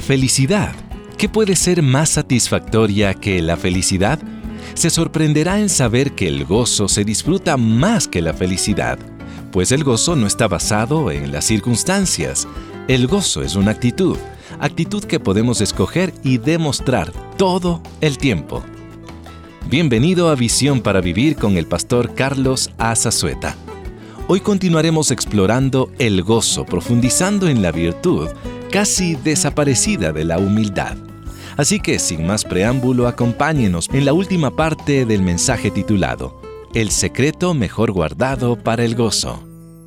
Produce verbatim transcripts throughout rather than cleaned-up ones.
Felicidad. ¿Qué puede ser más satisfactoria que la felicidad? Se sorprenderá en saber que el gozo se disfruta más que la felicidad, pues el gozo no está basado en las circunstancias. El gozo es una actitud, actitud que podemos escoger y demostrar todo el tiempo. Bienvenido a Visión para Vivir con el pastor Carlos A. Zazueta. Hoy continuaremos explorando el gozo, profundizando en la virtud casi desaparecida de la humildad. Así que, sin más preámbulo, acompáñenos en la última parte del mensaje titulado El secreto mejor guardado para el gozo.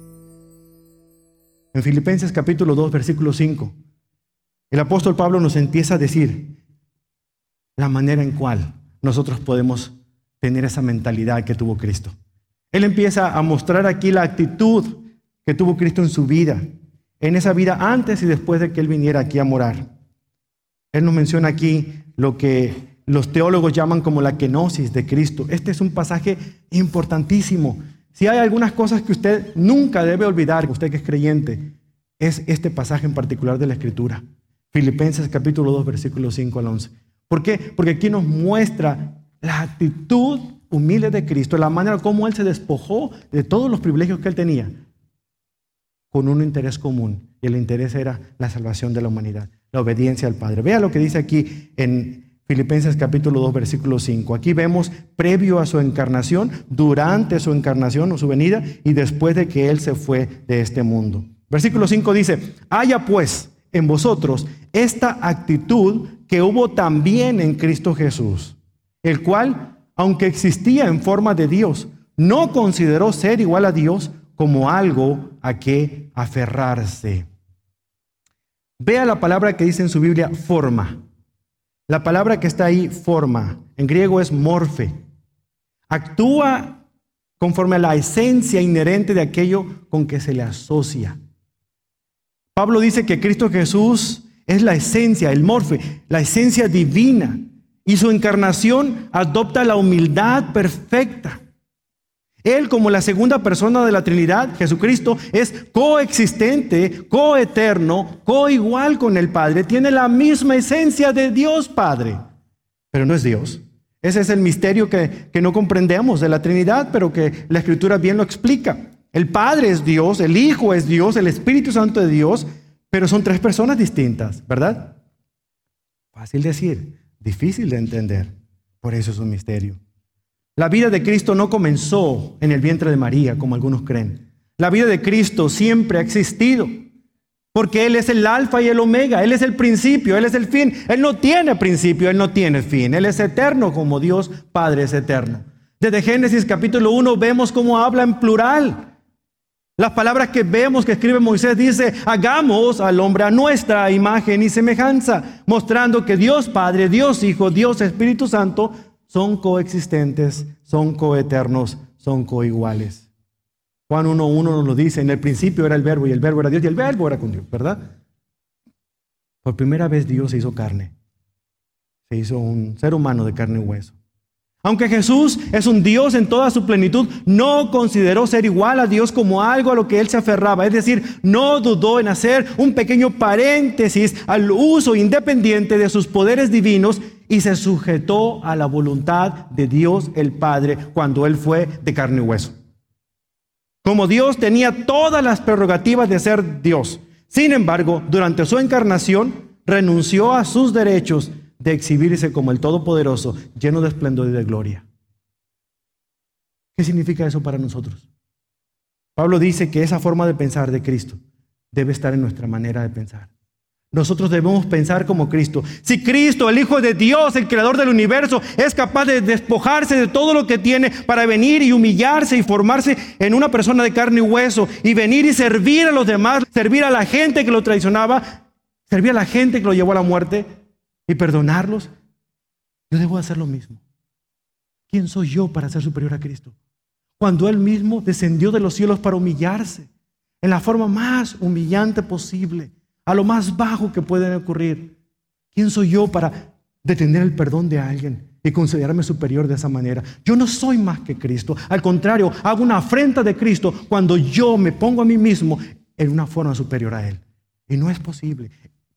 En Filipenses capítulo dos, versículo cinco, el apóstol Pablo nos empieza a decir la manera en cual nosotros podemos tener esa mentalidad que tuvo Cristo. Él empieza a mostrar aquí la actitud que tuvo Cristo en su vida, en esa vida antes y después de que Él viniera aquí a morar. Él nos menciona aquí lo que los teólogos llaman como la kenosis de Cristo. Este es un pasaje importantísimo. Si hay algunas cosas que usted nunca debe olvidar, usted que es creyente, es este pasaje en particular de la Escritura. Filipenses capítulo dos, versículos cinco al once. ¿Por qué? Porque aquí nos muestra la actitud humilde de Cristo, la manera como Él se despojó de todos los privilegios que Él tenía, con un interés común. Y el interés era la salvación de la humanidad, la obediencia al Padre. Vea lo que dice aquí en Filipenses capítulo dos, versículo cinco. Aquí vemos previo a su encarnación, durante su encarnación o su venida y después de que Él se fue de este mundo. Versículo cinco dice: haya pues en vosotros esta actitud que hubo también en Cristo Jesús, el cual, aunque existía en forma de Dios, no consideró ser igual a Dios como algo a que aferrarse. Vea la palabra que dice en su Biblia, forma. La palabra que está ahí, forma, en griego es morfe. Actúa conforme a la esencia inherente de aquello con que se le asocia. Pablo dice que Cristo Jesús es la esencia, el morfe, la esencia divina. Y su encarnación adopta la humildad perfecta. Él, como la segunda persona de la Trinidad, Jesucristo, es coexistente, coeterno, coigual con el Padre. Tiene la misma esencia de Dios Padre, pero no es Dios. Ese es el misterio que, que no comprendemos de la Trinidad, pero que la Escritura bien lo explica. El Padre es Dios, el Hijo es Dios, el Espíritu Santo es Dios, pero son tres personas distintas, ¿verdad? Fácil decir, difícil de entender. Por eso es un misterio. La vida de Cristo no comenzó en el vientre de María, como algunos creen. La vida de Cristo siempre ha existido, porque Él es el alfa y el omega. Él es el principio, Él es el fin. Él no tiene principio, Él no tiene fin. Él es eterno como Dios Padre es eterno. Desde Génesis capítulo uno vemos cómo habla en plural. Las palabras que vemos que escribe Moisés dice: hagamos al hombre a nuestra imagen y semejanza, mostrando que Dios Padre, Dios Hijo, Dios Espíritu Santo son coexistentes, son coeternos, son coiguales. Juan uno uno nos lo dice: en el principio era el verbo y el verbo era Dios y el verbo era con Dios, ¿verdad? Por primera vez Dios se hizo carne. Se hizo un ser humano de carne y hueso. Aunque Jesús es un Dios en toda su plenitud, no consideró ser igual a Dios como algo a lo que Él se aferraba. Es decir, no dudó en hacer un pequeño paréntesis al uso independiente de sus poderes divinos y se sujetó a la voluntad de Dios el Padre cuando Él fue de carne y hueso. Como Dios tenía todas las prerrogativas de ser Dios. Sin embargo, durante su encarnación renunció a sus derechos de exhibirse como el Todopoderoso, lleno de esplendor y de gloria. ¿Qué significa eso para nosotros? Pablo dice que esa forma de pensar de Cristo debe estar en nuestra manera de pensar. Nosotros debemos pensar como Cristo. Si Cristo, el Hijo de Dios, el Creador del universo, es capaz de despojarse de todo lo que tiene para venir y humillarse y formarse en una persona de carne y hueso y venir y servir a los demás, servir a la gente que lo traicionaba, servir a la gente que lo llevó a la muerte y perdonarlos, yo debo hacer lo mismo. ¿Quién soy yo para ser superior a Cristo? Cuando Él mismo descendió de los cielos para humillarse en la forma más humillante posible, a lo más bajo que puede ocurrir. ¿Quién soy yo para detener el perdón de alguien y considerarme superior de esa manera? Yo no soy más que Cristo. Al contrario, hago una afrenta de Cristo cuando yo me pongo a mí mismo en una forma superior a Él. Y no es posible.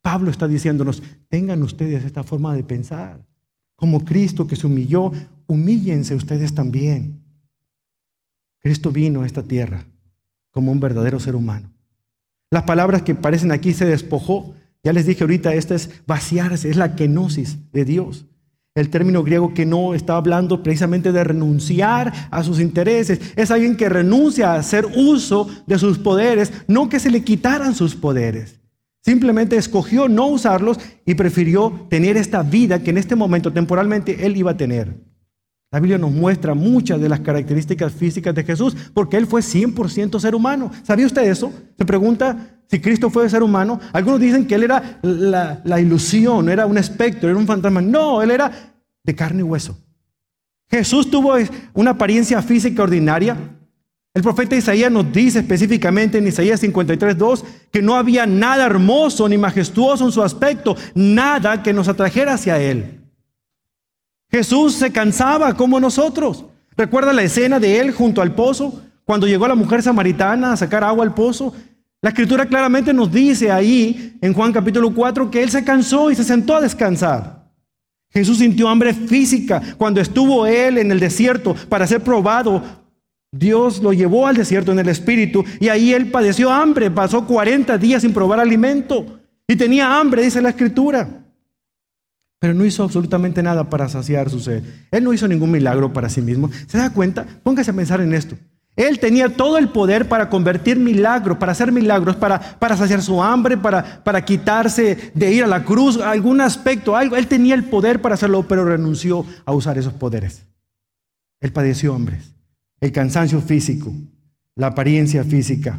Pablo está diciéndonos, tengan ustedes esta forma de pensar. Como Cristo que se humilló, humíllense ustedes también. Cristo vino a esta tierra como un verdadero ser humano. Las palabras que aparecen aquí, se despojó. Ya les dije ahorita, esta es vaciarse, es la kenosis de Dios. El término griego que no está hablando precisamente de renunciar a sus intereses. Es alguien que renuncia a hacer uso de sus poderes, no que se le quitaran sus poderes. Simplemente escogió no usarlos y prefirió tener esta vida que en este momento temporalmente él iba a tener. La Biblia nos muestra muchas de las características físicas de Jesús porque él fue cien por ciento ser humano. ¿Sabía usted eso? Se pregunta si Cristo fue ser humano. Algunos dicen que él era la, la ilusión, era un espectro, era un fantasma. No, él era de carne y hueso. Jesús tuvo una apariencia física ordinaria. El profeta Isaías nos dice específicamente en Isaías cincuenta y tres, dos que no había nada hermoso ni majestuoso en su aspecto, nada que nos atrajera hacia él. Jesús se cansaba como nosotros. ¿Recuerda la escena de él junto al pozo? Cuando llegó la mujer samaritana a sacar agua al pozo. La Escritura claramente nos dice ahí en Juan capítulo cuatro que él se cansó y se sentó a descansar. Jesús sintió hambre física cuando estuvo él en el desierto para ser probado. Dios lo llevó al desierto en el Espíritu y ahí él padeció hambre. Pasó cuarenta días sin probar alimento y tenía hambre, dice la Escritura. Pero no hizo absolutamente nada para saciar su sed. Él no hizo ningún milagro para sí mismo. ¿Se da cuenta? Póngase a pensar en esto. Él tenía todo el poder para convertir milagros, para hacer milagros, para, para saciar su hambre, para, para quitarse de ir a la cruz, algún aspecto, algo. Él tenía el poder para hacerlo, pero renunció a usar esos poderes. Él padeció hambre, el cansancio físico, la apariencia física.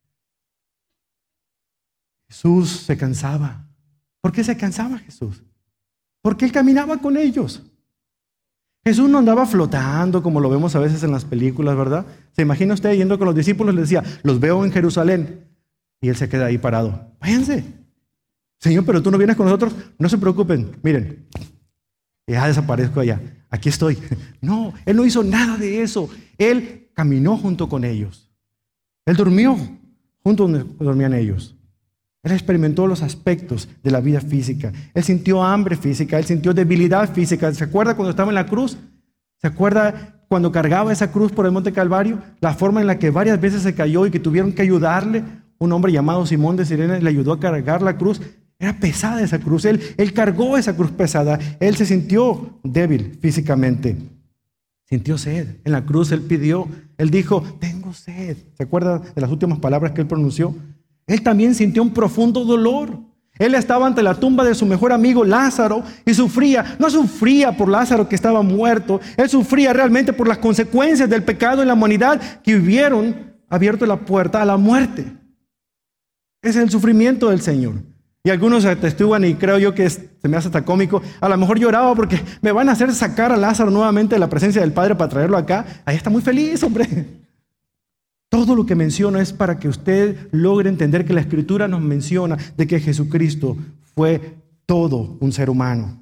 Jesús se cansaba. ¿Por qué se cansaba Jesús? Porque él caminaba con ellos. Jesús no andaba flotando como lo vemos a veces en las películas, ¿verdad? ¿Se imagina usted yendo con los discípulos y les decía, los veo en Jerusalén? Y él se queda ahí parado. Váyanse. Señor, pero tú no vienes con nosotros. No se preocupen. Miren, ya desaparezco allá. Aquí estoy. No, él no hizo nada de eso. Él caminó junto con ellos. Él durmió junto donde dormían ellos. Él experimentó los aspectos de la vida física. Él sintió hambre física, él sintió debilidad física. ¿Se acuerda cuando estaba en la cruz? ¿Se acuerda cuando cargaba esa cruz por el Monte Calvario? La forma en la que varias veces se cayó y que tuvieron que ayudarle. Un hombre llamado Simón de Sirene le ayudó a cargar la cruz. Era pesada esa cruz. Él, él cargó esa cruz pesada. Él se sintió débil físicamente. Sintió sed. En la cruz él pidió, él dijo, tengo sed. ¿Se acuerda de las últimas palabras que él pronunció? Él también sintió un profundo dolor. Él estaba ante la tumba de su mejor amigo Lázaro y sufría. No sufría por Lázaro que estaba muerto. Él sufría realmente por las consecuencias del pecado en la humanidad que hubieron abierto la puerta a la muerte. Ese es el sufrimiento del Señor. Y algunos atestiguan, y creo yo que es, se me hace hasta cómico, a lo mejor lloraba porque me van a hacer sacar a Lázaro nuevamente de la presencia del Padre para traerlo acá. Ahí está muy feliz, hombre. Todo lo que menciono es para que usted logre entender que la Escritura nos menciona de que Jesucristo fue todo un ser humano.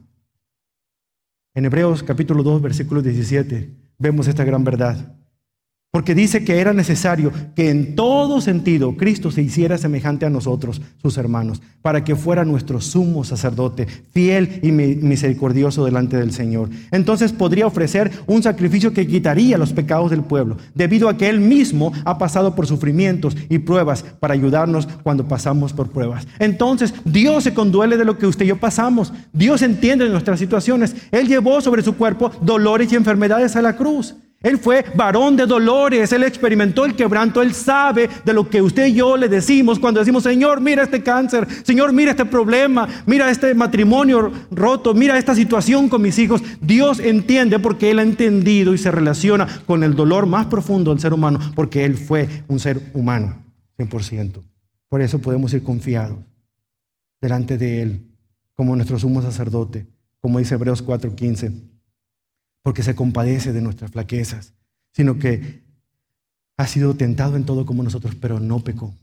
En Hebreos capítulo dos, versículo diecisiete, vemos esta gran verdad. Porque dice que era necesario que en todo sentido Cristo se hiciera semejante a nosotros, sus hermanos, para que fuera nuestro sumo sacerdote, fiel y misericordioso delante del Señor. Entonces podría ofrecer un sacrificio que quitaría los pecados del pueblo, debido a que Él mismo ha pasado por sufrimientos y pruebas para ayudarnos cuando pasamos por pruebas. Entonces Dios se conduele de lo que usted y yo pasamos. Dios entiende nuestras situaciones. Él llevó sobre su cuerpo dolores y enfermedades a la cruz. Él fue varón de dolores, Él experimentó el quebranto, Él sabe de lo que usted y yo le decimos cuando decimos, Señor, mira este cáncer, Señor, mira este problema, mira este matrimonio roto, mira esta situación con mis hijos. Dios entiende porque Él ha entendido y se relaciona con el dolor más profundo del ser humano, porque Él fue un ser humano, cien por ciento. Por eso podemos ir confiados delante de Él, como nuestro sumo sacerdote, como dice Hebreos cuatro quince. Porque se compadece de nuestras flaquezas, sino que ha sido tentado en todo como nosotros, pero no pecó.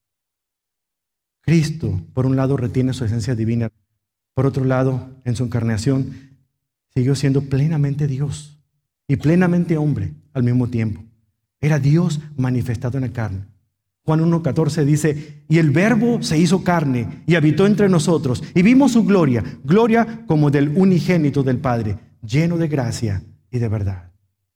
Cristo, por un lado, retiene su esencia divina. Por otro lado, en su encarnación, siguió siendo plenamente Dios y plenamente hombre al mismo tiempo. Era Dios manifestado en la carne. Juan uno catorce dice, y el Verbo se hizo carne y habitó entre nosotros, y vimos su gloria, gloria como del unigénito del Padre, lleno de gracia y de verdad.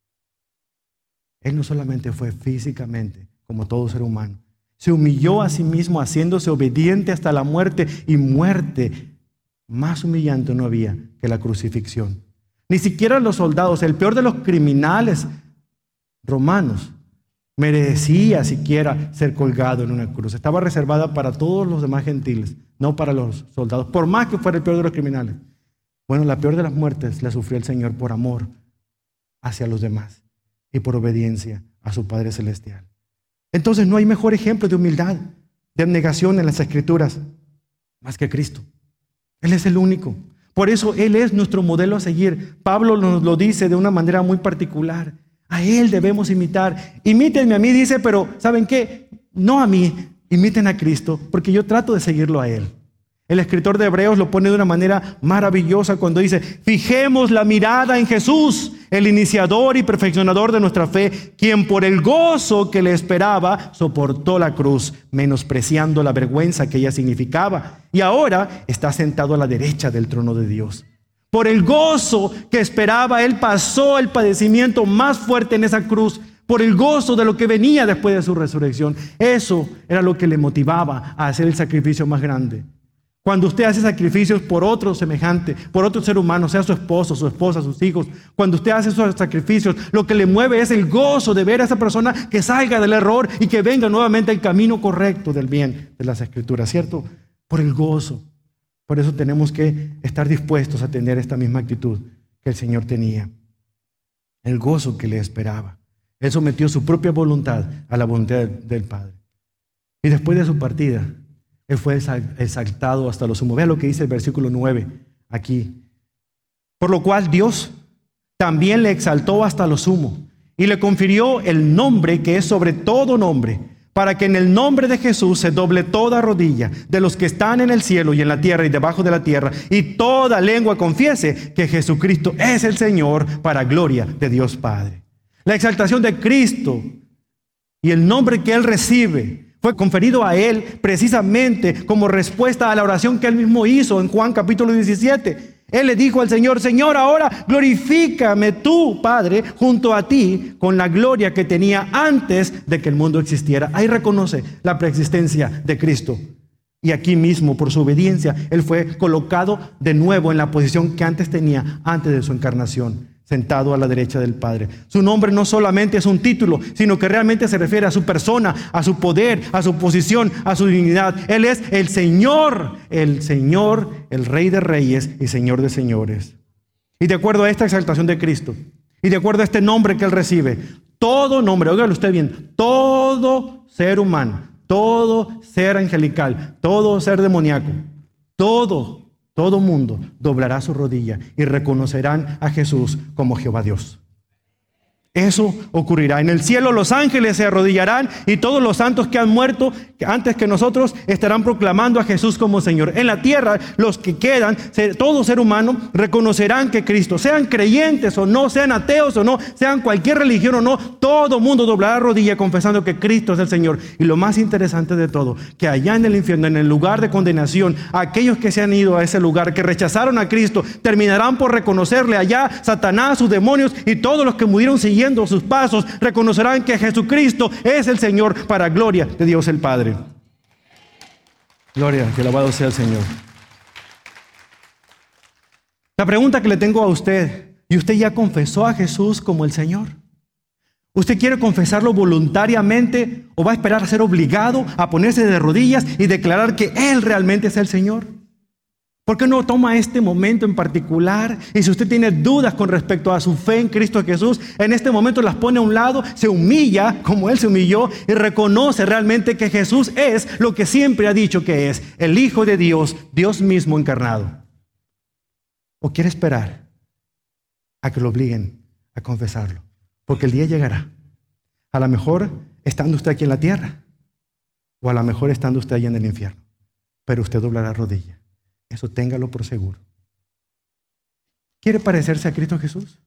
Él no solamente fue físicamente como todo ser humano, se humilló a sí mismo haciéndose obediente hasta la muerte, y muerte más humillante no había que la crucifixión. Ni siquiera los soldados, el peor de los criminales romanos, merecía siquiera ser colgado en una cruz. Estaba reservada para todos los demás gentiles, no para los soldados, por más que fuera el peor de los criminales. Bueno, la peor de las muertes la sufrió el Señor por amor hacia los demás y por obediencia a su Padre Celestial. Entonces no hay mejor ejemplo de humildad, de abnegación en las Escrituras, más que Cristo. Él es el único. Por eso Él es nuestro modelo a seguir. Pablo nos lo dice de una manera muy particular. A Él debemos imitar. Imítenme a mí, dice, pero ¿saben qué? No a mí, imiten a Cristo, porque yo trato de seguirlo a Él. El escritor de Hebreos lo pone de una manera maravillosa cuando dice, fijemos la mirada en Jesús, el iniciador y perfeccionador de nuestra fe, quien por el gozo que le esperaba soportó la cruz, menospreciando la vergüenza que ella significaba, y ahora está sentado a la derecha del trono de Dios. Por el gozo que esperaba, Él pasó el padecimiento más fuerte en esa cruz, por el gozo de lo que venía después de su resurrección. Eso era lo que le motivaba a hacer el sacrificio más grande. Cuando usted hace sacrificios por otro semejante, por otro ser humano, sea su esposo, su esposa, sus hijos, cuando usted hace esos sacrificios, lo que le mueve es el gozo de ver a esa persona que salga del error y que venga nuevamente al camino correcto del bien de las Escrituras, ¿cierto? Por el gozo. Por eso tenemos que estar dispuestos a tener esta misma actitud que el Señor tenía. El gozo que le esperaba. Él sometió su propia voluntad a la voluntad del Padre. Y después de su partida, Él fue exaltado hasta lo sumo. Vea lo que dice el versículo nueve aquí. Por lo cual Dios también le exaltó hasta lo sumo y le confirió el nombre que es sobre todo nombre, para que en el nombre de Jesús se doble toda rodilla de los que están en el cielo y en la tierra y debajo de la tierra, y toda lengua confiese que Jesucristo es el Señor, para gloria de Dios Padre. La exaltación de Cristo y el nombre que Él recibe fue conferido a Él precisamente como respuesta a la oración que Él mismo hizo en Juan capítulo diecisiete. Él le dijo al Señor, Señor, ahora glorifícame tú, Padre, junto a ti, con la gloria que tenía antes de que el mundo existiera. Ahí reconoce la preexistencia de Cristo. Y aquí mismo, por su obediencia, Él fue colocado de nuevo en la posición que antes tenía, antes de su encarnación, sentado a la derecha del Padre. Su nombre no solamente es un título, sino que realmente se refiere a su persona, a su poder, a su posición, a su dignidad. Él es el Señor, el Señor, el Rey de Reyes y Señor de Señores. Y de acuerdo a esta exaltación de Cristo, y de acuerdo a este nombre que Él recibe, todo nombre, óigalo usted bien, todo ser humano, todo ser angelical, todo ser demoníaco, todo Todo mundo doblará su rodilla y reconocerán a Jesús como Jehová Dios. Eso ocurrirá. En el cielo los ángeles se arrodillarán y todos los santos que han muerto antes que nosotros estarán proclamando a Jesús como Señor. En la tierra los que quedan, todo ser humano, reconocerán que Cristo, sean creyentes o no, sean ateos o no, sean cualquier religión o no, todo mundo doblará rodilla confesando que Cristo es el Señor. Y lo más interesante de todo, que allá en el infierno, en el lugar de condenación, aquellos que se han ido a ese lugar, que rechazaron a Cristo, terminarán por reconocerle allá Satanás, sus demonios y todos los que murieron siguiendo sus pasos, reconocerán que Jesucristo es el Señor, para gloria de Dios el Padre. Gloria, que alabado sea el Señor. La pregunta que le tengo a usted, ¿y usted ya confesó a Jesús como el Señor? ¿Usted quiere confesarlo voluntariamente o va a esperar a ser obligado a ponerse de rodillas y declarar que Él realmente es el Señor? ¿Por qué no toma este momento en particular? Y si usted tiene dudas con respecto a su fe en Cristo Jesús, en este momento las pone a un lado, se humilla como Él se humilló y reconoce realmente que Jesús es lo que siempre ha dicho que es, el Hijo de Dios, Dios mismo encarnado. ¿O quiere esperar a que lo obliguen a confesarlo? Porque el día llegará. A lo mejor estando usted aquí en la tierra, o a lo mejor estando usted allá en el infierno, pero usted doblará rodilla. Eso téngalo por seguro. ¿Quiere parecerse a Cristo Jesús?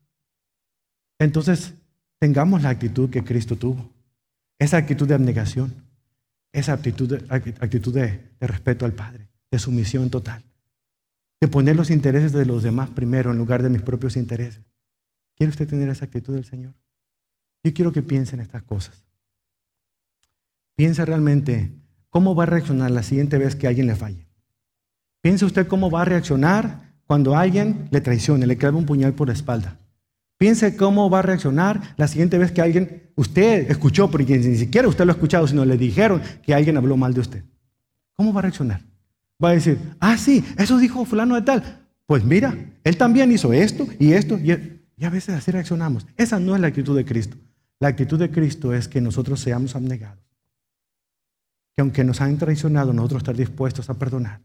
Entonces, tengamos la actitud que Cristo tuvo. Esa actitud de abnegación. esa actitud, de, actitud de, de respeto al Padre, de sumisión total, de poner los intereses de los demás primero en lugar de mis propios intereses. ¿Quiere usted tener esa actitud del Señor? Yo quiero que piense en estas cosas. Piensa realmente cómo va a reaccionar la siguiente vez que alguien le falle. Piensa usted cómo va a reaccionar cuando alguien le traicione, le clave un puñal por la espalda. Piense cómo va a reaccionar la siguiente vez que alguien, usted escuchó, porque ni siquiera usted lo ha escuchado, sino le dijeron que alguien habló mal de usted. ¿Cómo va a reaccionar? Va a decir, ah, sí, eso dijo fulano de tal. Pues mira, él también hizo esto y esto. Y, y a veces así reaccionamos. Esa no es la actitud de Cristo. La actitud de Cristo es que nosotros seamos abnegados. Que aunque nos han traicionado, nosotros estar dispuestos a perdonar.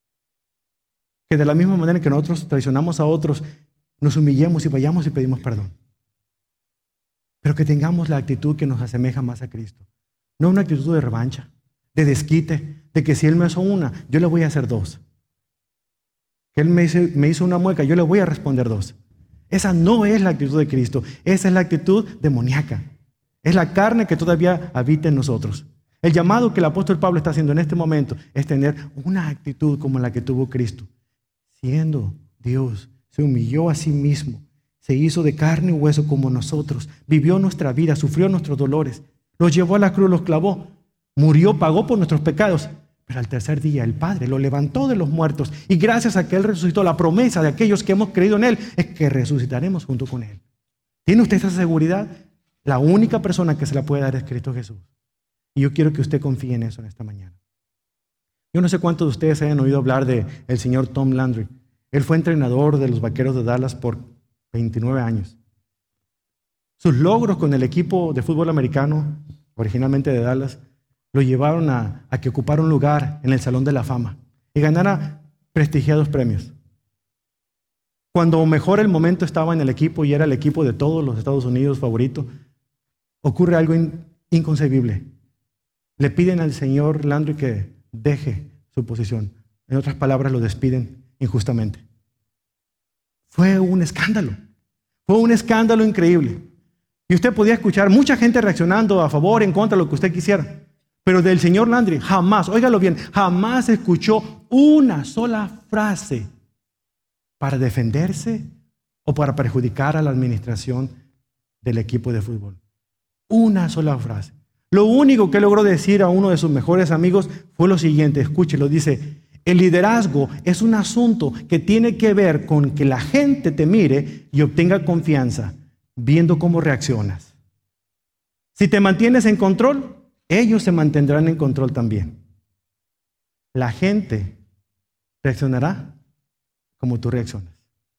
Que de la misma manera que nosotros traicionamos a otros, nos humillemos y vayamos y pedimos perdón. Pero que tengamos la actitud que nos asemeja más a Cristo. No una actitud de revancha, de desquite, de que si Él me hizo una, yo le voy a hacer dos. Que Él me hizo, me hizo una mueca, yo le voy a responder dos. Esa no es la actitud de Cristo. Esa es la actitud demoníaca. Es la carne que todavía habita en nosotros. El llamado que el apóstol Pablo está haciendo en este momento es tener una actitud como la que tuvo Cristo. Siendo Dios, se humilló a sí mismo, se hizo de carne y hueso como nosotros, vivió nuestra vida, sufrió nuestros dolores, los llevó a la cruz, los clavó, murió, pagó por nuestros pecados, pero al tercer día el Padre lo levantó de los muertos y gracias a que Él resucitó, la promesa de aquellos que hemos creído en Él es que resucitaremos junto con Él. ¿Tiene usted esa seguridad? La única persona que se la puede dar es Cristo Jesús. Y yo quiero que usted confíe en eso en esta mañana. Yo no sé cuántos de ustedes hayan oído hablar del señor Tom Landry. Él fue entrenador de los Vaqueros de Dallas por veintinueve años. Sus logros con el equipo de fútbol americano, originalmente de Dallas, lo llevaron a, a que ocupara un lugar en el Salón de la Fama y ganara prestigiados premios. Cuando mejor el momento estaba en el equipo y era el equipo de todos los Estados Unidos favorito, ocurre algo in, inconcebible. Le piden al señor Landry que deje su posición. En otras palabras, lo despiden injustamente. Fue un escándalo. Fue un escándalo increíble. Y usted podía escuchar mucha gente reaccionando a favor, en contra, lo que usted quisiera. Pero del señor Landry jamás, óigalo bien, jamás escuchó una sola frase para defenderse o para perjudicar a la administración del equipo de fútbol. Una sola frase. Lo único que logró decir a uno de sus mejores amigos fue lo siguiente, escúchelo, dice: el liderazgo es un asunto que tiene que ver con que la gente te mire y obtenga confianza, viendo cómo reaccionas. Si te mantienes en control, ellos se mantendrán en control también. La gente reaccionará como tú reaccionas.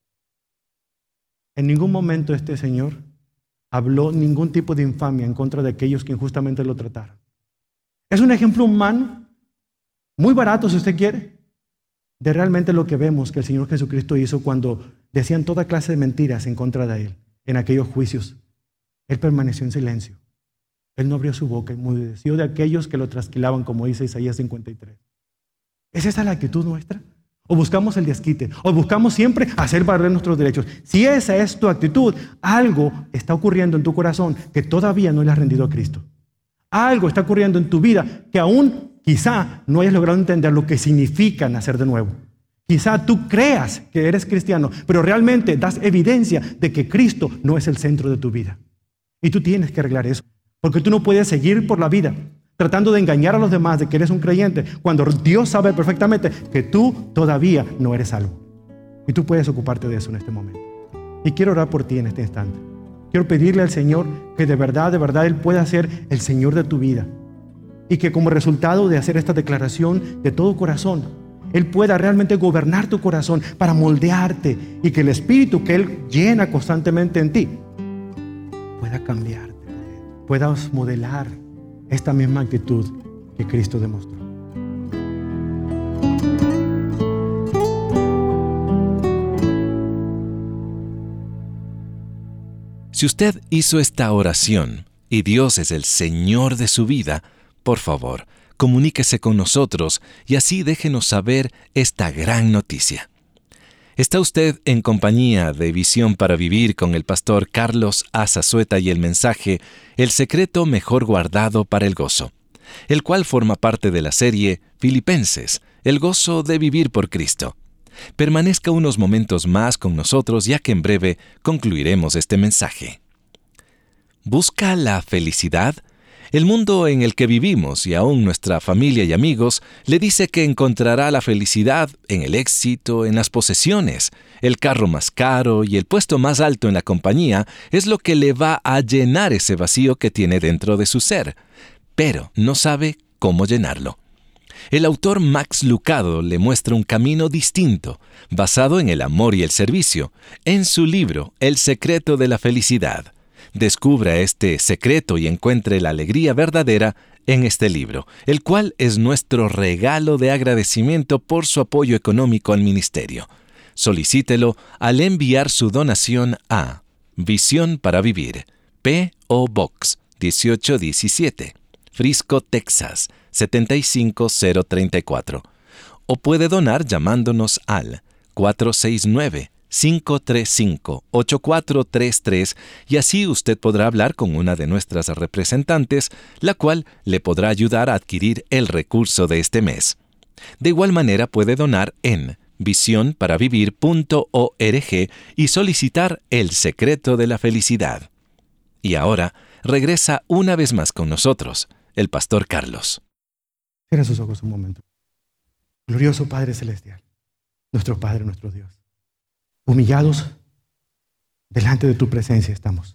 En ningún momento este señor habló ningún tipo de infamia en contra de aquellos que injustamente lo trataron. Es un ejemplo humano, muy barato si usted quiere, de realmente lo que vemos que el Señor Jesucristo hizo cuando decían toda clase de mentiras en contra de Él, en aquellos juicios. Él permaneció en silencio. Él no abrió su boca y enmudeció de aquellos que lo trasquilaban, como dice Isaías cincuenta y tres. ¿Es esa la actitud nuestra? ¿O buscamos el desquite? ¿O buscamos siempre hacer valer nuestros derechos? Si esa es tu actitud, algo está ocurriendo en tu corazón que todavía no le has rendido a Cristo. Algo está ocurriendo en tu vida que aún quizá no hayas logrado entender lo que significa nacer de nuevo. Quizá tú creas que eres cristiano, pero realmente das evidencia de que Cristo no es el centro de tu vida. Y tú tienes que arreglar eso, porque tú no puedes seguir por la vida tratando de engañar a los demás de que eres un creyente, cuando Dios sabe perfectamente que tú todavía no eres salvo. Y tú puedes ocuparte de eso en este momento. Y quiero orar por ti en este instante. Quiero pedirle al Señor que de verdad, de verdad Él pueda ser el Señor de tu vida. Y que como resultado de hacer esta declaración de todo corazón, Él pueda realmente gobernar tu corazón para moldearte y que el Espíritu que Él llena constantemente en ti pueda cambiarte, puedas modelar esta misma actitud que Cristo demostró. Si usted hizo esta oración y Dios es el Señor de su vida, por favor, comuníquese con nosotros y así déjenos saber esta gran noticia. Está usted en compañía de Visión para Vivir con el pastor Carlos A. Zazueta y el mensaje El secreto mejor guardado para el gozo. el cual forma parte de la serie Filipenses, el gozo de vivir por Cristo. Permanezca unos momentos más con nosotros, ya que en breve concluiremos este mensaje. ¿Busca la felicidad? El mundo en el que vivimos y aún nuestra familia y amigos le dice que encontrará la felicidad en el éxito, en las posesiones. El carro más caro y el puesto más alto en la compañía es lo que le va a llenar ese vacío que tiene dentro de su ser, pero no sabe cómo llenarlo. El autor Max Lucado le muestra un camino distinto, basado en el amor y el servicio, en su libro El secreto de la felicidad. Descubra este secreto y encuentre la alegría verdadera en este libro, el cual es nuestro regalo de agradecimiento por su apoyo económico al ministerio. Solicítelo al enviar su donación a Visión para Vivir, P O Box dieciocho diecisiete, Frisco, Texas, setenta y cinco cero treinta y cuatro. O puede donar llamándonos al cuatro seis nueve, cinco tres cinco, ocho cuatro tres tres y así usted podrá hablar con una de nuestras representantes, la cual le podrá ayudar a adquirir el recurso de este mes. De igual manera puede donar en visión para vivir punto org y solicitar el secreto de la felicidad. Y ahora regresa una vez más con nosotros, el pastor Carlos. Cierra sus ojos un momento. Glorioso Padre Celestial, nuestro Padre, nuestro Dios. Humillados delante de tu presencia estamos,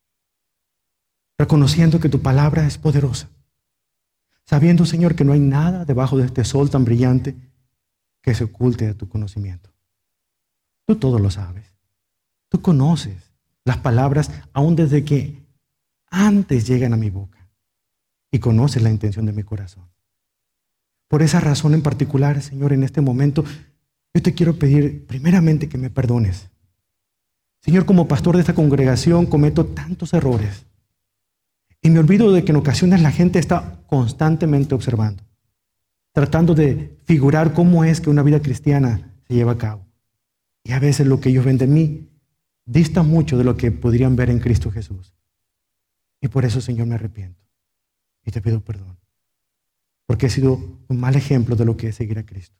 reconociendo que tu palabra es poderosa, sabiendo, Señor, que no hay nada debajo de este sol tan brillante que se oculte de tu conocimiento. Tú todo lo sabes. Tú conoces las palabras aún desde que antes llegan a mi boca y conoces la intención de mi corazón. Por esa razón en particular, Señor, en este momento, yo te quiero pedir primeramente que me perdones. Señor, como pastor de esta congregación cometo tantos errores y me olvido de que en ocasiones la gente está constantemente observando, tratando de figurar cómo es que una vida cristiana se lleva a cabo. Y a veces lo que ellos ven de mí dista mucho de lo que podrían ver en Cristo Jesús. Y por eso, Señor, me arrepiento y te pido perdón, porque he sido un mal ejemplo de lo que es seguir a Cristo.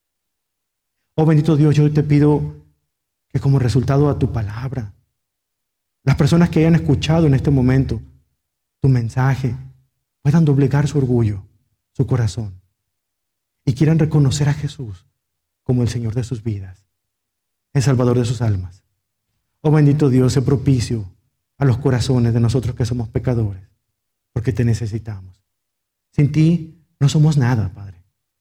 Oh bendito Dios, yo te pido que como resultado a tu palabra, las personas que hayan escuchado en este momento tu mensaje puedan doblegar su orgullo, su corazón, y quieran reconocer a Jesús como el Señor de sus vidas, el Salvador de sus almas. Oh bendito Dios, sé propicio a los corazones de nosotros que somos pecadores, porque te necesitamos. Sin ti no somos nada, Padre,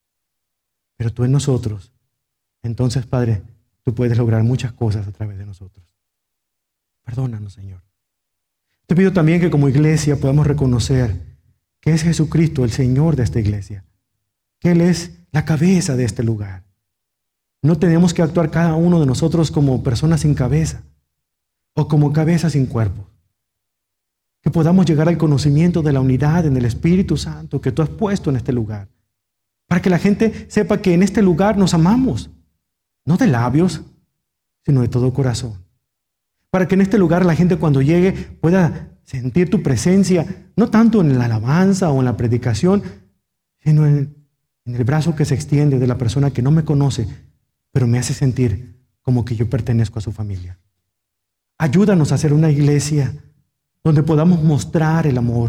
pero tú en nosotros. Entonces, Padre, tú puedes lograr muchas cosas a través de nosotros. Perdónanos, Señor. Te pido también que como iglesia podamos reconocer que es Jesucristo el Señor de esta iglesia, que Él es la cabeza de este lugar. No tenemos que actuar cada uno de nosotros como personas sin cabeza o como cabezas sin cuerpo. Que podamos llegar al conocimiento de la unidad en el Espíritu Santo que tú has puesto en este lugar, para que la gente sepa que en este lugar nos amamos. No de labios, sino de todo corazón. Para que en este lugar la gente cuando llegue pueda sentir tu presencia, no tanto en la alabanza o en la predicación, sino en, en el brazo que se extiende de la persona que no me conoce, pero me hace sentir como que yo pertenezco a su familia. Ayúdanos a ser una iglesia donde podamos mostrar el amor,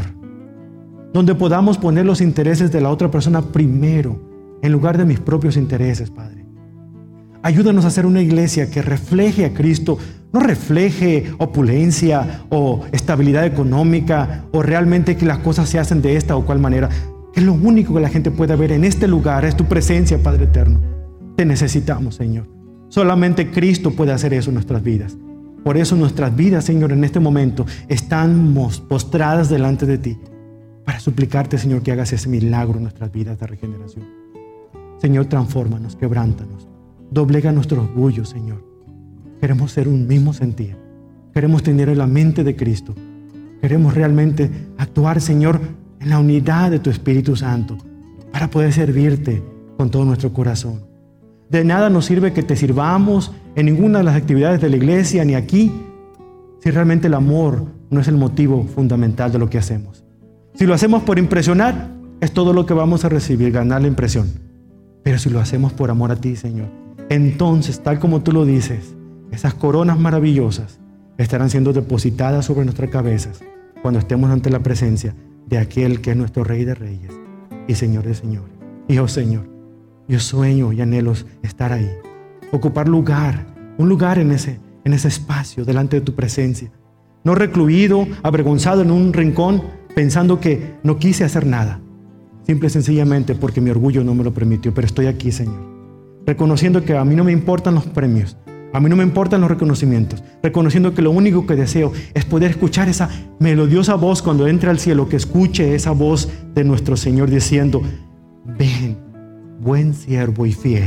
donde podamos poner los intereses de la otra persona primero, en lugar de mis propios intereses, Padre. Ayúdanos a ser una iglesia que refleje a Cristo, no refleje opulencia o estabilidad económica o realmente que las cosas se hacen de esta o cual manera. Que lo único que la gente pueda ver en este lugar es tu presencia, Padre eterno. Te necesitamos, Señor. Solamente Cristo puede hacer eso en nuestras vidas. Por eso nuestras vidas, Señor, en este momento están postradas delante de ti para suplicarte, Señor, que hagas ese milagro en nuestras vidas de regeneración. Señor, transfórmanos, quebrántanos. Doblega nuestro orgullo, Señor. Queremos ser un mismo sentir. Queremos tener la mente de Cristo. Queremos realmente actuar, Señor, en la unidad de tu Espíritu Santo para poder servirte con todo nuestro corazón. De nada nos sirve que te sirvamos en ninguna de las actividades de la iglesia ni aquí si realmente el amor no es el motivo fundamental de lo que hacemos. Si lo hacemos por impresionar, es todo lo que vamos a recibir, ganar la impresión. Pero si lo hacemos por amor a ti, Señor, entonces, tal como tú lo dices, esas coronas maravillosas estarán siendo depositadas sobre nuestras cabezas cuando estemos ante la presencia de aquel que es nuestro Rey de Reyes y Señor de Señores. Y oh Señor, yo sueño y anhelo estar ahí, ocupar lugar, un lugar en ese, en ese espacio delante de tu presencia. No recluido, avergonzado en un rincón, pensando que no quise hacer nada. Simple y sencillamente porque mi orgullo no me lo permitió, pero estoy aquí, Señor. Reconociendo que a mí no me importan los premios, a mí no me importan los reconocimientos. Reconociendo que lo único que deseo es poder escuchar esa melodiosa voz cuando entre al cielo, que escuche esa voz de nuestro Señor diciendo: ven, buen siervo y fiel,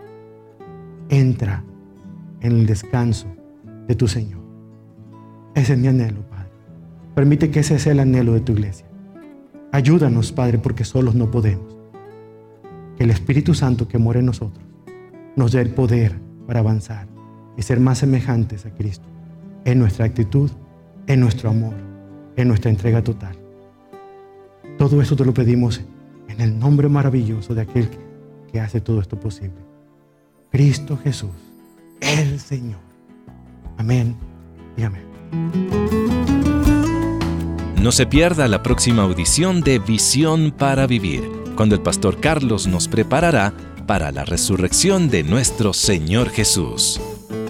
entra en el descanso de tu Señor. Ese es mi anhelo, Padre. Permite que ese sea el anhelo de tu iglesia. Ayúdanos, Padre, porque solos no podemos. Que el Espíritu Santo que mora en nosotros nos dé el poder para avanzar y ser más semejantes a Cristo en nuestra actitud, en nuestro amor, en nuestra entrega total. Todo eso te lo pedimos en el nombre maravilloso de aquel que hace todo esto posible, Cristo Jesús, el Señor. Amén y amén. No se pierda la próxima audición de Visión para Vivir, cuando el pastor Carlos nos preparará para la resurrección de nuestro Señor Jesús.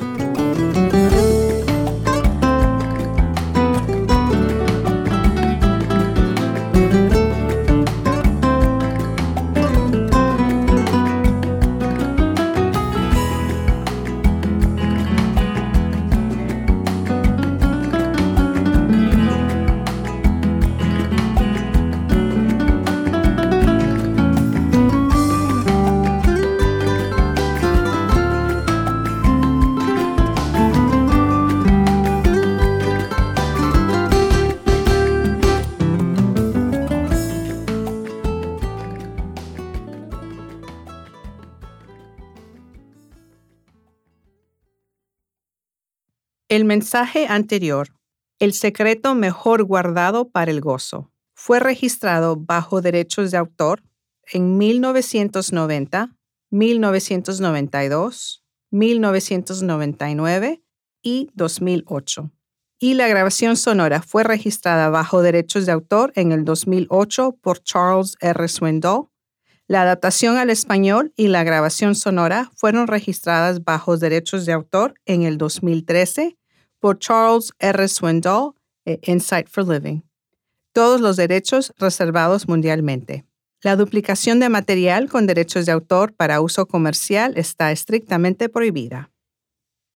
El mensaje anterior, El secreto mejor guardado para el gozo, fue registrado bajo derechos de autor en mil novecientos noventa, mil novecientos noventa y dos, mil novecientos noventa y nueve y dos mil ocho. Y la grabación sonora fue registrada bajo derechos de autor en el dos mil ocho por Charles R. Swindoll. La adaptación al español y la grabación sonora fueron registradas bajo derechos de autor en el dos mil trece por Charles R. Swindoll e Insight for Living. Todos los derechos reservados mundialmente. La duplicación de material con derechos de autor para uso comercial está estrictamente prohibida.